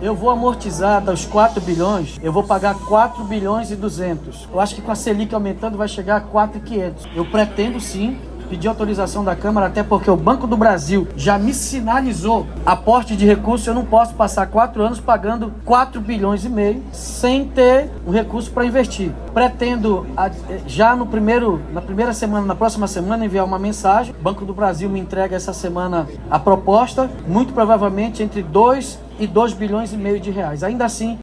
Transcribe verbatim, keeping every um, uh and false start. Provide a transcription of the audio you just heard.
Eu vou amortizar dos quatro bilhões, eu vou pagar quatro bilhões e duzentos. Eu acho que com a Selic aumentando vai chegar a quatro mil e quinhentos. Eu pretendo sim pedir autorização da Câmara, até porque o Banco do Brasil já me sinalizou aporte de recursos. Eu não posso passar quatro anos pagando quatro bilhões e meio sem ter um recurso para investir. Pretendo já no primeiro, na primeira semana, na próxima semana, enviar uma mensagem. O Banco do Brasil me entrega essa semana a proposta, muito provavelmente entre dois e dois bilhões e meio de reais. Ainda assim,